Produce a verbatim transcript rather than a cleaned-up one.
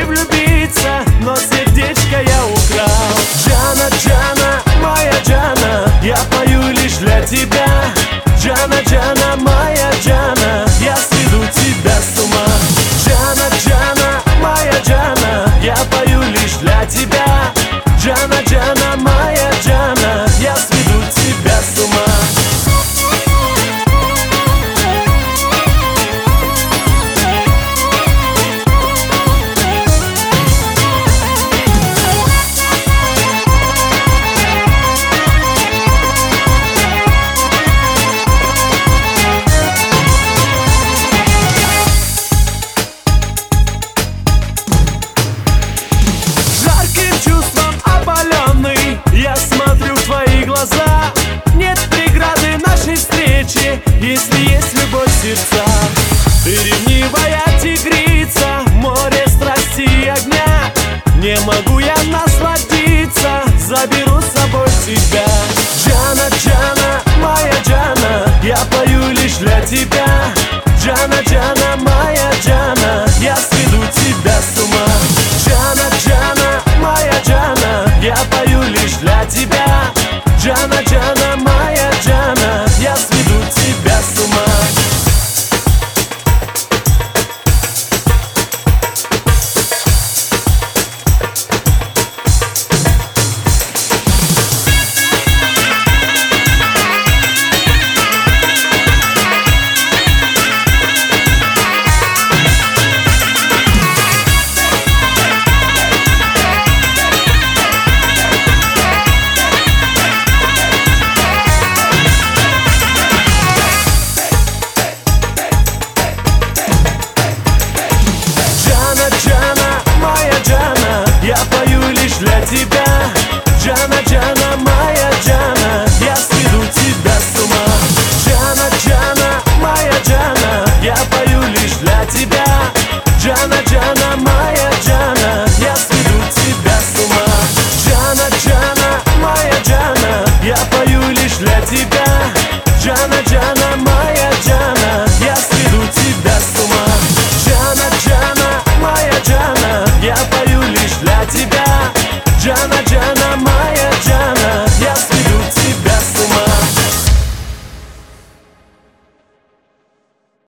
влюбиться, но сердечко я украл. Джана, Джана, моя Джана, я пою лишь для тебя. Джана, Джана, моя Джана, я сведу тебя с ума. Джана, Джана, моя Джана, я пою лишь для тебя. Джана, Джана, моя Джана, я сведу тебя с ума. Я смотрю в твои глаза, нет преграды нашей встречи, если есть любовь в сердцах. Ты ревнивая тигрица, море страсти и огня. Не могу я насладиться, заберу с собой тебя.